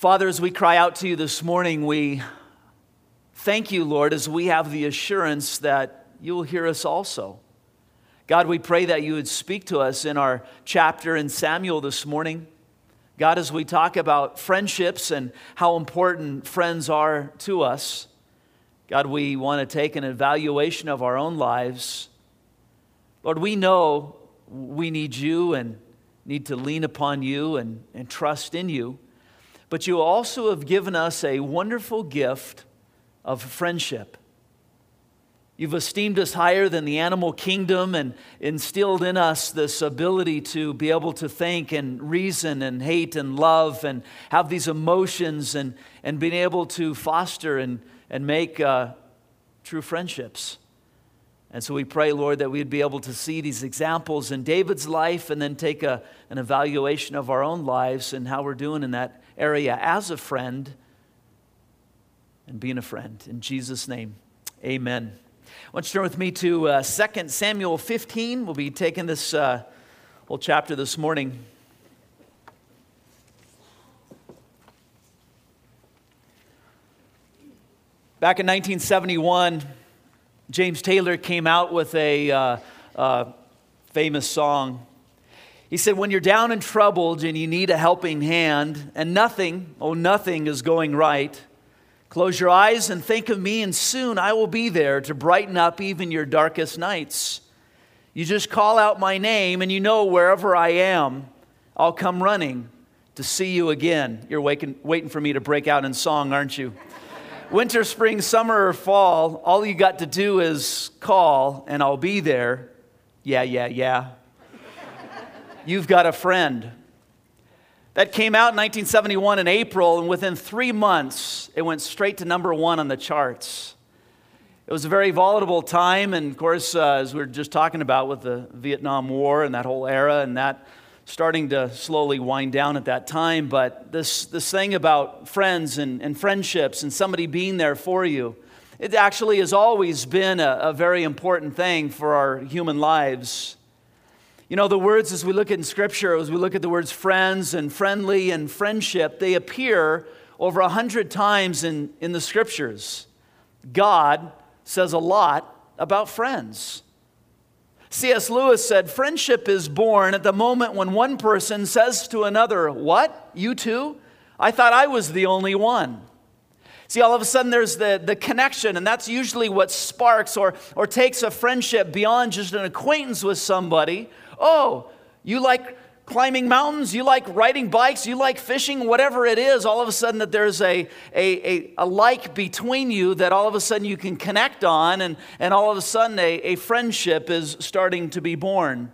Father, as we cry out to you this morning, we thank you, Lord, as we have the assurance that you will hear us also. God, we pray that you would speak to us in our chapter in Samuel this morning. God, as we talk about friendships and how important friends are to us, God, we want to take an evaluation of our own lives. Lord, we know we need you and need to lean upon you and trust in you. But you also have given us a wonderful gift of friendship. You've esteemed us higher than the animal kingdom and instilled in us this ability to be able to think and reason and hate and love and have these emotions and being able to foster and make true friendships. And so we pray, Lord, that we'd be able to see these examples in David's life and then take an evaluation of our own lives and how we're doing in that area as a friend and being a friend. In Jesus' name, amen. I want you to turn with me to 2 Samuel 15. We'll be taking this whole chapter this morning. Back in 1971, James Taylor came out with a famous song. He said, when you're down and troubled and you need a helping hand and nothing is going right, close your eyes and think of me, and soon I will be there to brighten up even your darkest nights. You just call out my name and you know wherever I am, I'll come running to see you again. You're waiting for me to break out in song, aren't you? Winter, spring, summer, or fall, all you got to do is call and I'll be there. Yeah. You've got a friend. That came out in 1971 in April, and within 3 months, it went straight to number 1 on the charts. It was a very volatile time, and of course, as we were just talking about with the Vietnam War and that whole era, and that starting to slowly wind down at that time, but this thing about friends and friendships and somebody being there for you, it actually has always been a very important thing for our human lives. You know, the words as we look in Scripture, as we look at the words friends and friendly and friendship, they appear over 100 times in the Scriptures. God says a lot about friends. C.S. Lewis said, friendship is born at the moment when one person says to another, what? You too? I thought I was the only one. See, all of a sudden there's the connection, and that's usually what sparks or takes a friendship beyond just an acquaintance with somebody. Oh, you like climbing mountains, you like riding bikes, you like fishing, whatever it is, all of a sudden that there's a like between you that all of a sudden you can connect on, and all of a sudden a friendship is starting to be born.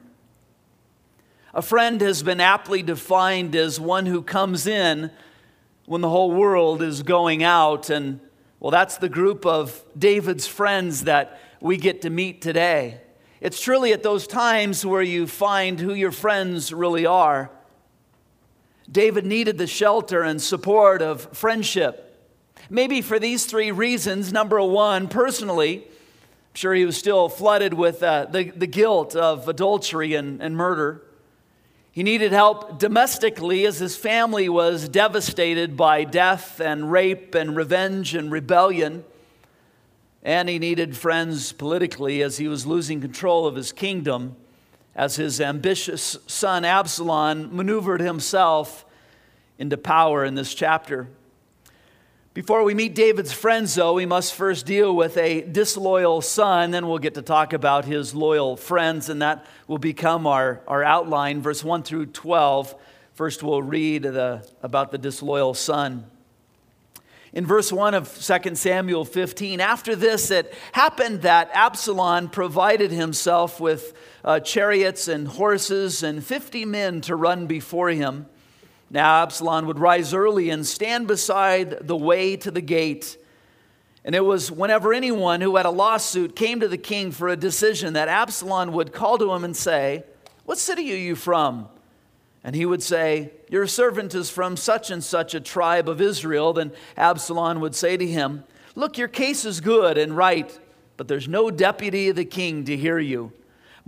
A friend has been aptly defined as one who comes in when the whole world is going out, and well, that's the group of David's friends that we get to meet today. It's truly at those times where you find who your friends really are. David needed the shelter and support of friendship. Maybe for these 3 reasons. Number 1, personally, I'm sure he was still flooded with the guilt of adultery and murder. He needed help domestically as his family was devastated by death and rape and revenge and rebellion. And he needed friends politically as he was losing control of his kingdom as his ambitious son Absalom maneuvered himself into power in this chapter. Before we meet David's friends, though, we must first deal with a disloyal son. Then we'll get to talk about his loyal friends, and that will become our outline, verse 1 through 12. First, we'll read about the disloyal son. In verse 1 of 2 Samuel 15, after this, it happened that Absalom provided himself with chariots and horses and 50 men to run before him. Now Absalom would rise early and stand beside the way to the gate. And it was whenever anyone who had a lawsuit came to the king for a decision that Absalom would call to him and say, what city are you from? And he would say, your servant is from such and such a tribe of Israel. Then Absalom would say to him, look, your case is good and right, but there's no deputy of the king to hear you.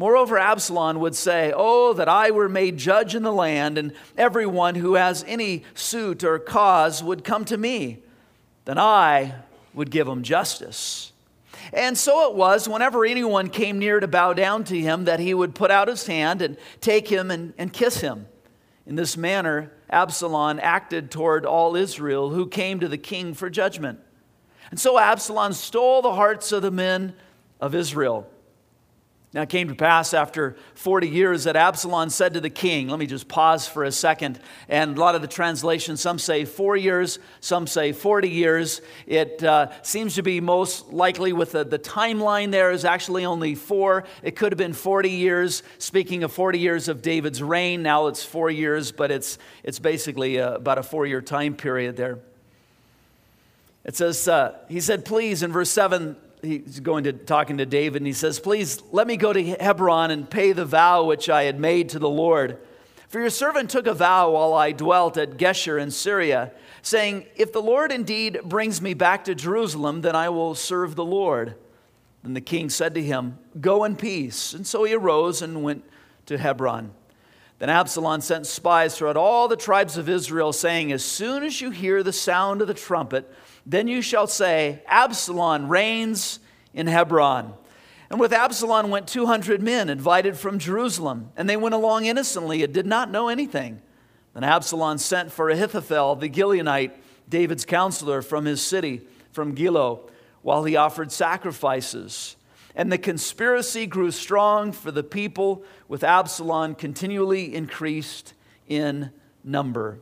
Moreover, Absalom would say, "Oh, that I were made judge in the land, and everyone who has any suit or cause would come to me. Then I would give him justice." And so it was, whenever anyone came near to bow down to him, that he would put out his hand and take him and kiss him. In this manner, Absalom acted toward all Israel who came to the king for judgment. And so Absalom stole the hearts of the men of Israel. Now it came to pass after 40 years that Absalom said to the king, let me just pause for a second, and a lot of the translations, some say 4 years, some say 40 years. It seems to be most likely with the timeline there is actually only 4. It could have been 40 years. Speaking of 40 years of David's reign, now it's 4 years, but it's basically about a 4-year time period there. It says, he said, please, in verse 7, he's talking to David, and he says, "Please let me go to Hebron and pay the vow which I had made to the Lord. For your servant took a vow while I dwelt at Geshur in Syria, saying, if the Lord indeed brings me back to Jerusalem, then I will serve the Lord." Then the king said to him, "Go in peace." And so he arose and went to Hebron. Then Absalom sent spies throughout all the tribes of Israel, saying, "As soon as you hear the sound of the trumpet, then you shall say, Absalom reigns in Hebron." And with Absalom went 200 men, invited from Jerusalem, and they went along innocently and did not know anything. Then Absalom sent for Ahithophel the Gileonite, David's counselor, from his city, from Gilo, while he offered sacrifices. And the conspiracy grew strong, for the people with Absalom continually increased in number.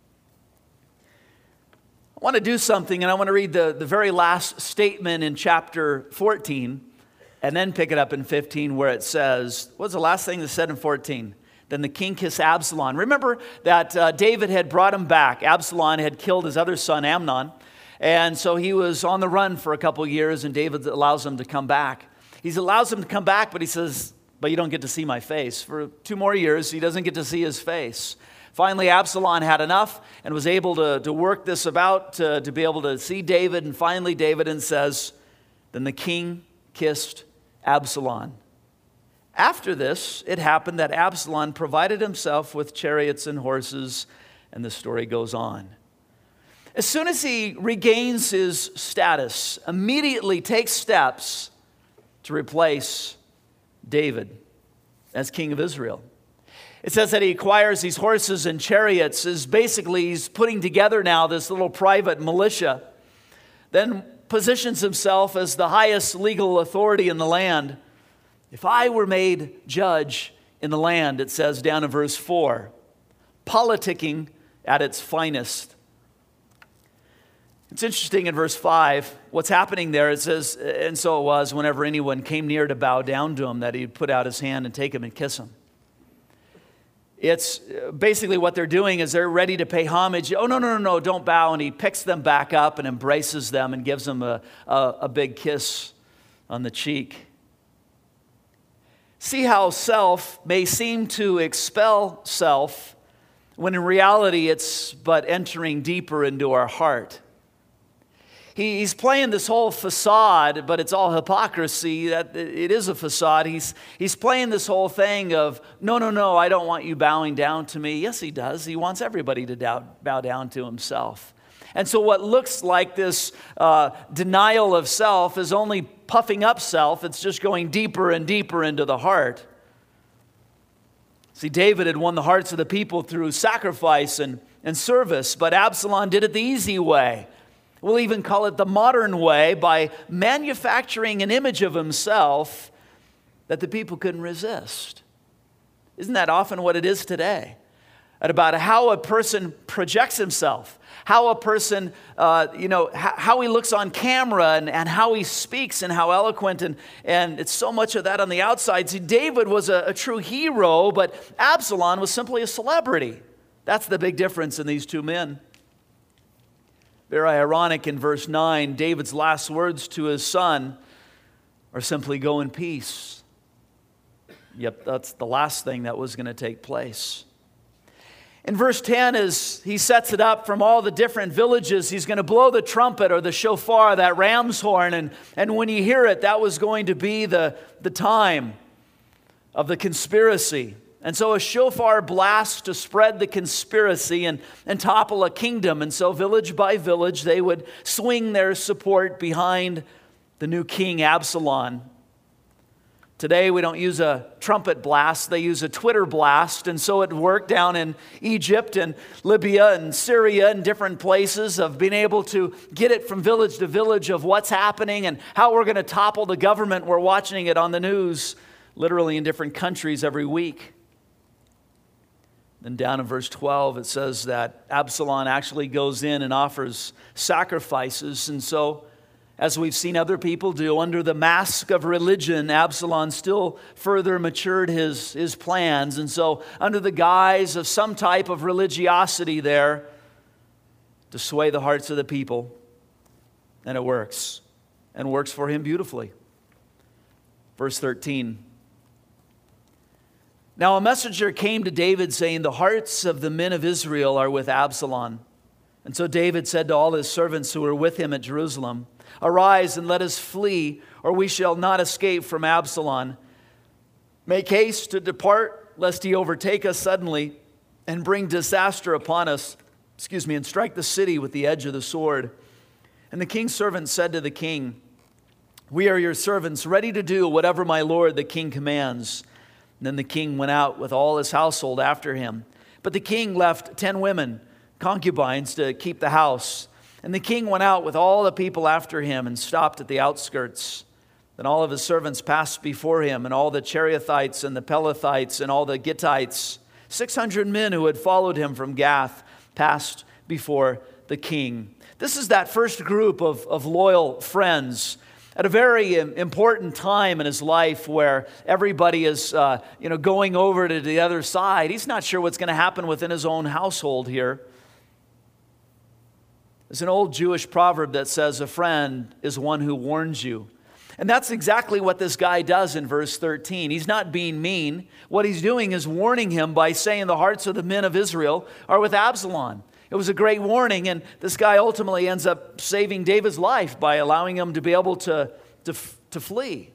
I want to do something, and I want to read the very last statement in chapter 14, and then pick it up in 15 where it says, what's the last thing that said in 14? Then the king kissed Absalom. Remember that David had brought him back. Absalom had killed his other son, Amnon, and so he was on the run for a couple years, and David allows him to come back. He allows him to come back, but he says, but you don't get to see my face. For 2 more years, he doesn't get to see his face. Finally, Absalom had enough and was able to work this about to be able to see David. And finally, David says, then the king kissed Absalom. After this, it happened that Absalom provided himself with chariots and horses, and the story goes on. As soon as he regains his status, immediately takes steps to replace David as king of Israel. It says that he acquires these horses and chariots. He's putting together now this little private militia. Then positions himself as the highest legal authority in the land. If I were made judge in the land, it says down in verse 4, politicking at its finest. It's interesting in verse 5, what's happening there, it says, and so it was whenever anyone came near to bow down to him, that he'd put out his hand and take him and kiss him. It's basically what they're doing is they're ready to pay homage. Oh, no, don't bow. And he picks them back up and embraces them and gives them a big kiss on the cheek. See how self may seem to expel self when in reality it's but entering deeper into our heart. He's playing this whole facade, but it's all hypocrisy. That it is a facade. He's playing this whole thing of, no, I don't want you bowing down to me. Yes, he does. He wants everybody to bow down to himself. And so what looks like this denial of self is only puffing up self. It's just going deeper and deeper into the heart. See, David had won the hearts of the people through sacrifice and service, but Absalom did it the easy way. We'll even call it the modern way, by manufacturing an image of himself that the people couldn't resist. Isn't that often what it is today? About how a person projects himself, how a person, how he looks on camera and how he speaks and how eloquent, and it's so much of that on the outside. See, David was a true hero, but Absalom was simply a celebrity. That's the big difference in these two men. Very ironic in verse 9, David's last words to his son are simply, go in peace. Yep, that's the last thing that was going to take place. In verse 10, as he sets it up from all the different villages, he's going to blow the trumpet or the shofar, that ram's horn, and when you hear it, that was going to be the time of the conspiracy. And so a shofar blast to spread the conspiracy and topple a kingdom. And so village by village, they would swing their support behind the new king, Absalom. Today, we don't use a trumpet blast. They use a Twitter blast. And so it worked down in Egypt and Libya and Syria and different places of being able to get it from village to village of what's happening and how we're going to topple the government. We're watching it on the news, literally in different countries every week. Then down in verse 12, it says that Absalom actually goes in and offers sacrifices. And so, as we've seen other people do, under the mask of religion, Absalom still further matured his plans. And so, under the guise of some type of religiosity there, to sway the hearts of the people. And it works. And works for him beautifully. Verse 13. Now a messenger came to David saying, the hearts of the men of Israel are with Absalom. And so David said to all his servants who were with him at Jerusalem, arise and let us flee, or we shall not escape from Absalom. Make haste to depart, lest he overtake us suddenly and bring disaster upon us, and strike the city with the edge of the sword. And the king's servants said to the king, we are your servants, ready to do whatever my lord the king commands. And then the king went out with all his household after him. But the king left 10 women, concubines, to keep the house. And the king went out with all the people after him and stopped at the outskirts. Then all of his servants passed before him, and all the Cherethites and the Pelethites and all the Gittites, 600 men who had followed him from Gath, passed before the king. This is that first group of loyal friends at a very important time in his life where everybody is going over to the other side. He's not sure what's going to happen within his own household here. There's an old Jewish proverb that says, a friend is one who warns you. And that's exactly what this guy does in verse 13. He's not being mean. What he's doing is warning him by saying the hearts of the men of Israel are with Absalom. It was a great warning, and this guy ultimately ends up saving David's life by allowing him to be able to flee.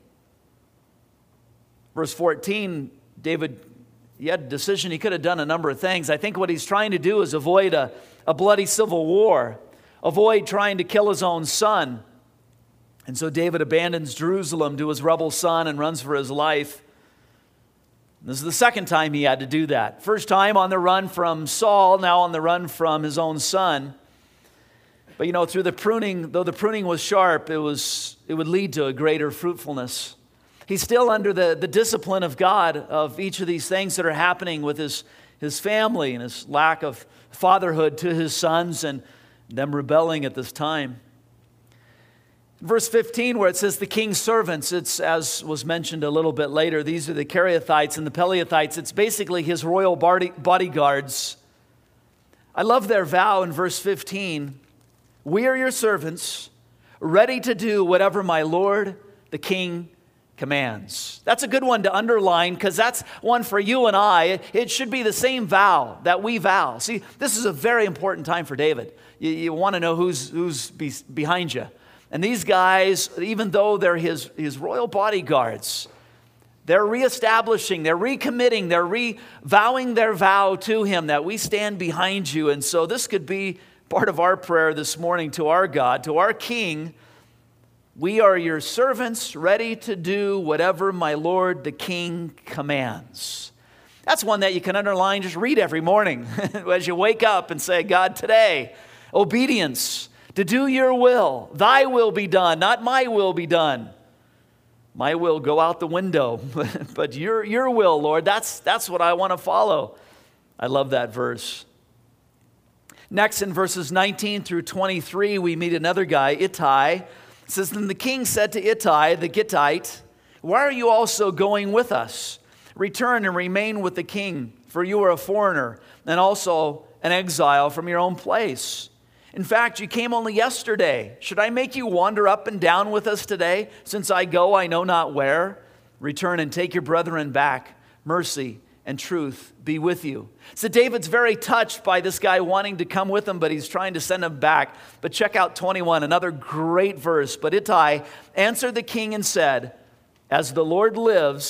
Verse 14, David, he had a decision. He could have done a number of things. I think what he's trying to do is avoid a bloody civil war, avoid trying to kill his own son. And so David abandons Jerusalem to his rebel son and runs for his life. This is the second time he had to do that. First time on the run from Saul, now on the run from his own son. But through the pruning, though the pruning was sharp, it would lead to a greater fruitfulness. He's still under the discipline of God of each of these things that are happening with his family and his lack of fatherhood to his sons and them rebelling at this time. Verse 15, where it says the king's servants, it's as was mentioned a little bit later. These are the Cherethites and the Pelethites. It's basically his royal bodyguards. I love their vow in verse 15. We are your servants, ready to do whatever my lord, the king, commands. That's a good one to underline because that's one for you and I. It should be the same vow that we vow. See, this is a very important time for David. You want to know who's behind you. And these guys, even though they're his royal bodyguards, they're reestablishing, they're recommitting, they're vowing their vow to him that we stand behind you. And so this could be part of our prayer this morning to our God, to our King. We are your servants, ready to do whatever my Lord the King commands. That's one that you can underline, just read every morning as you wake up and say, God, today, obedience. To do your will, thy will be done, not my will be done. My will go out the window, but your will, Lord, that's what I want to follow. I love that verse. Next, in verses 19 through 23, we meet another guy, Ittai. It says, then the king said to Ittai, the Gittite, why are you also going with us? Return and remain with the king, for you are a foreigner and also an exile from your own place. In fact, you came only yesterday. Should I make you wander up and down with us today? Since I go, I know not where. Return and take your brethren back. Mercy and truth be with you. So David's very touched by this guy wanting to come with him, but he's trying to send him back. But check out 21, another great verse. But Ittai answered the king and said, as the Lord lives,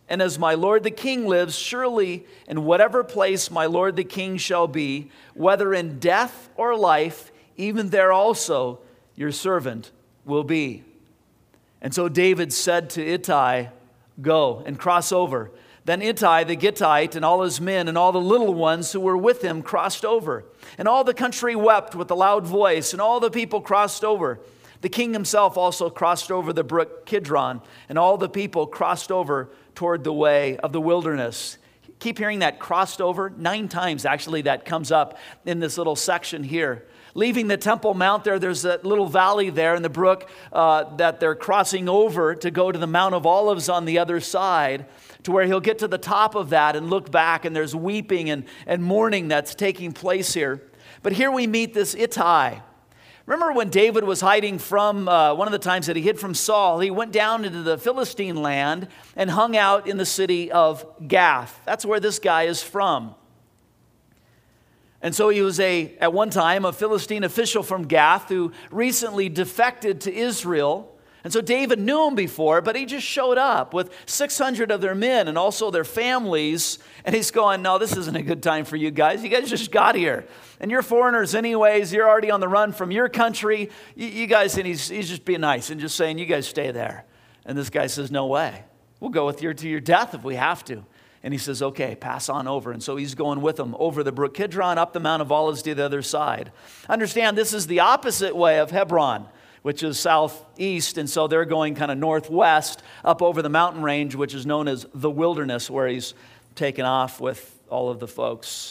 and as my lord the king lives, surely in whatever place my lord the king shall be, whether in death or life, even there also your servant will be. And so David said to Ittai, go and cross over. Then Ittai the Gittite and all his men and all the little ones who were with him crossed over. And all the country wept with a loud voice, and all the people crossed over. The king himself also crossed over the brook Kidron, and all the people crossed over toward the way of the wilderness. Keep hearing that crossed over. 9 times actually that comes up in this little section here. Leaving the Temple Mount there's a little valley there in the brook that they're crossing over to go to the Mount of Olives on the other side, to where he'll get to the top of that and look back, and there's weeping and mourning that's taking place here. But here we meet this Ittai. Remember when David was hiding from, one of the times that he hid from Saul, he went down into the Philistine land and hung out in the city of Gath. That's where this guy is from. And so he was at one time a Philistine official from Gath who recently defected to Israel. And so David knew him before, but he just showed up with 600 of their men and also their families. And he's going, no, this isn't a good time for you guys. You guys just got here. And you're foreigners anyways. You're already on the run from your country. You guys, and he's just being nice and just saying, you guys stay there. And this guy says, no way. We'll go with you to your death if we have to. And he says, okay, pass on over. And so he's going with them over the brook Kidron, up the Mount of Olives to the other side. Understand, this is the opposite way of Hebron, which is southeast. And so they're going kind of northwest up over the mountain range, which is known as the wilderness, where he's taken off with all of the folks.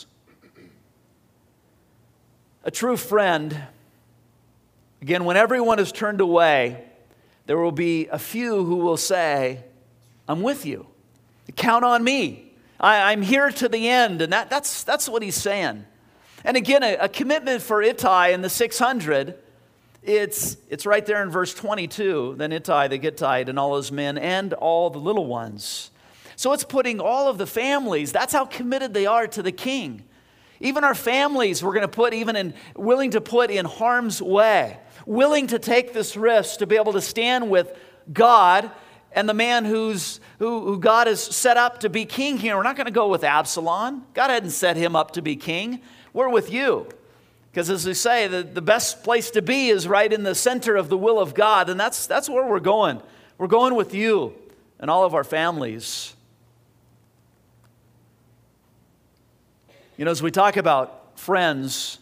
A true friend, again, when everyone is turned away, there will be a few who will say, I'm with you. Count on me. I'm here to the end. And that's what he's saying. And again, a commitment for Ittai and the 600, it's right there in verse 22. Then Ittai the Gittite and all his men and all the little ones. So it's putting all of the families, that's how committed they are to the king. Even our families we're going to put willing to put in harm's way. Willing to take this risk to be able to stand with God and the man who God has set up to be king here. We're not going to go with Absalom. God hadn't set him up to be king. We're with you. Because as we say, the best place to be is right in the center of the will of God. And that's where we're going. We're going with you and all of our families. You know, as we talk about friends,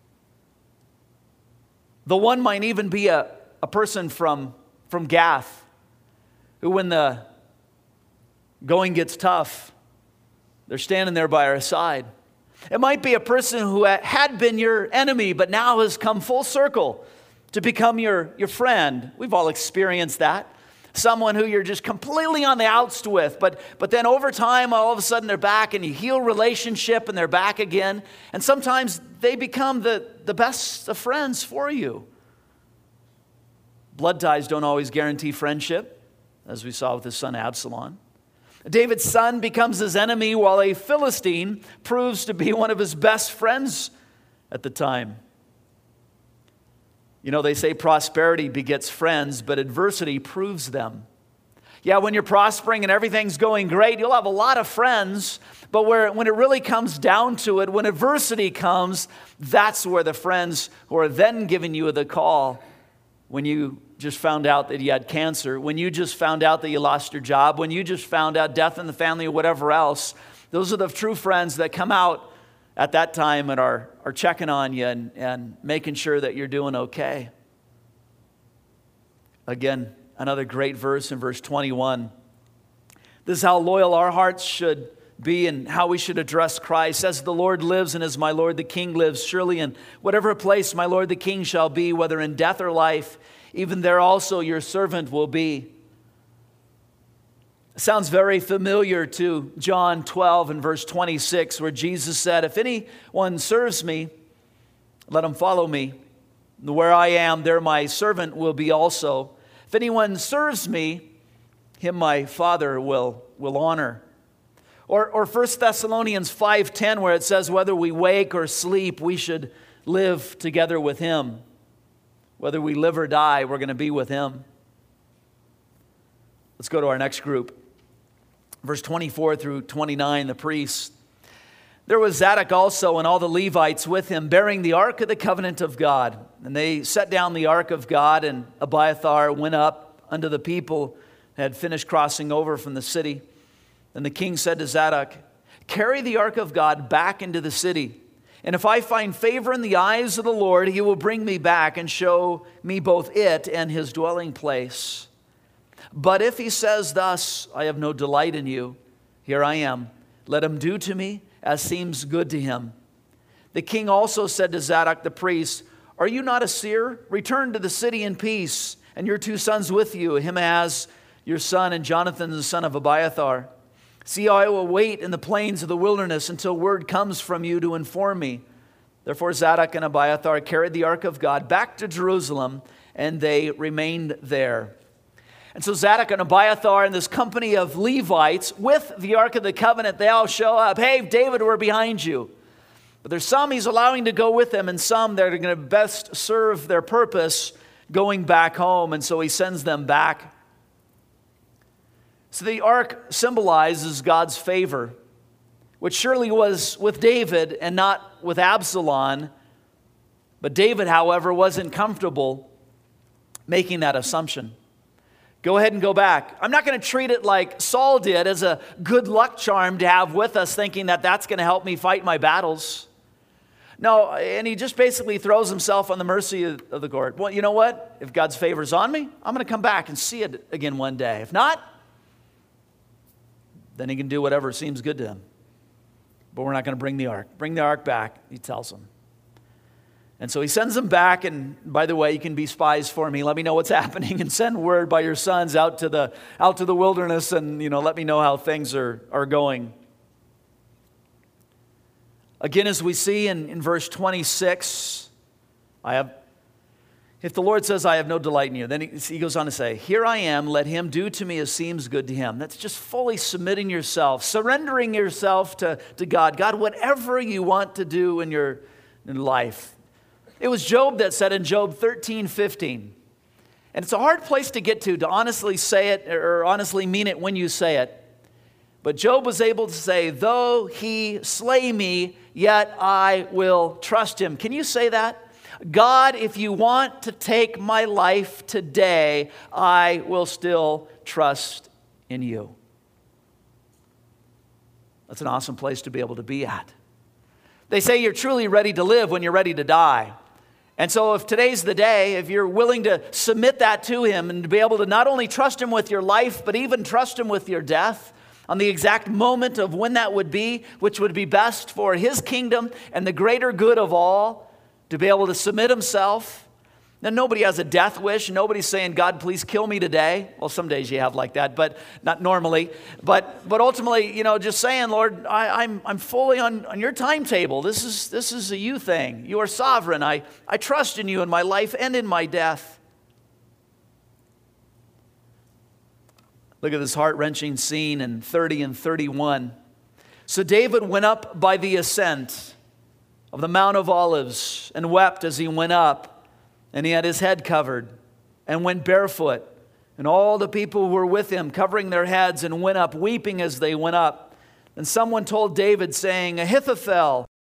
the one might even be a person from Gath, who when the going gets tough, they're standing there by our side. It might be a person who had been your enemy, but now has come full circle to become your friend. We've all experienced that. Someone who you're just completely on the outs with, but then over time, all of a sudden they're back, and you heal relationship and they're back again. And sometimes they become the best of friends for you. Blood ties don't always guarantee friendship, as we saw with his son Absalom. David's son becomes his enemy, while a Philistine proves to be one of his best friends at the time. You know, they say prosperity begets friends, but adversity proves them. Yeah, when you're prospering and everything's going great, you'll have a lot of friends, but when it really comes down to it, when adversity comes, that's where the friends who are then giving you the call, when you just found out that you had cancer, when you just found out that you lost your job, when you just found out death in the family or whatever else, those are the true friends that come out at that time and are checking on you and making sure that you're doing okay. Again, another great verse in verse 21. This is how loyal our hearts should be and how we should address Christ. As the Lord lives and as my Lord the King lives, surely in whatever place my Lord the King shall be, whether in death or life, even there also your servant will be. It sounds very familiar to John 12 and verse 26, where Jesus said, if anyone serves me, let him follow me. Where I am, there my servant will be also. If anyone serves me, him my Father will honor. Or 1 Thessalonians 5:10, where it says, whether we wake or sleep, we should live together with him. Whether we live or die, we're going to be with him. Let's go to our next group. Verse 24 through 29, the priests. There was Zadok also and all the Levites with him, bearing the ark of the covenant of God. And they set down the ark of God, and Abiathar went up unto the people that had finished crossing over from the city. And the king said to Zadok, carry the ark of God back into the city. And if I find favor in the eyes of the Lord, he will bring me back and show me both it and his dwelling place. But if he says thus, I have no delight in you, here I am. Let him do to me as seems good to him. The king also said to Zadok the priest, are you not a seer? Return to the city in peace, and your 2 sons with you, Ahimaaz your son and Jonathan the son of Abiathar. See, I will wait in the plains of the wilderness until word comes from you to inform me. Therefore Zadok and Abiathar carried the ark of God back to Jerusalem, and they remained there. And so Zadok and Abiathar and this company of Levites with the Ark of the Covenant, they all show up. Hey, David, we're behind you. But there's some he's allowing to go with them and some that are going to best serve their purpose going back home. And so he sends them back. So the ark symbolizes God's favor, which surely was with David and not with Absalom. But David, however, wasn't comfortable making that assumption. Go ahead and go back. I'm not going to treat it like Saul did as a good luck charm to have with us, thinking that that's going to help me fight my battles. No, and he just basically throws himself on the mercy of the court. Well, you know what? If God's favor's on me, I'm going to come back and see it again one day. If not, then he can do whatever seems good to him. But we're not going to bring the ark. Bring the ark back, he tells them. And so he sends them back, and by the way, you can be spies for me. Let me know what's happening and send word by your sons out to the wilderness, and let me know how things are going. Again, as we see in verse 26, if the Lord says, I have no delight in you, then he goes on to say, here I am, let him do to me as seems good to him. That's just fully submitting yourself, surrendering yourself to God. God, whatever you want to do in your life. It was Job that said in Job 13:15, and it's a hard place to get to honestly say it or honestly mean it when you say it. But Job was able to say, though he slay me, yet I will trust him. Can you say that? God, if you want to take my life today, I will still trust in you. That's an awesome place to be able to be at. They say you're truly ready to live when you're ready to die. And so if today's the day, if you're willing to submit that to him and to be able to not only trust him with your life, but even trust him with your death, on the exact moment of when that would be, which would be best for his kingdom and the greater good of all, to be able to submit himself. Now, nobody has a death wish. Nobody's saying, God, please kill me today. Well, some days you have like that, but not normally. But ultimately, just saying, Lord, I'm fully on your timetable. This is a you thing. You are sovereign. I trust in you in my life and in my death. Look at this heart-wrenching scene in 30 and 31. So David went up by the ascent of the Mount of Olives and wept as he went up. And he had his head covered and went barefoot. And all the people who were with him covering their heads and went up weeping as they went up. And someone told David saying, Ahithophel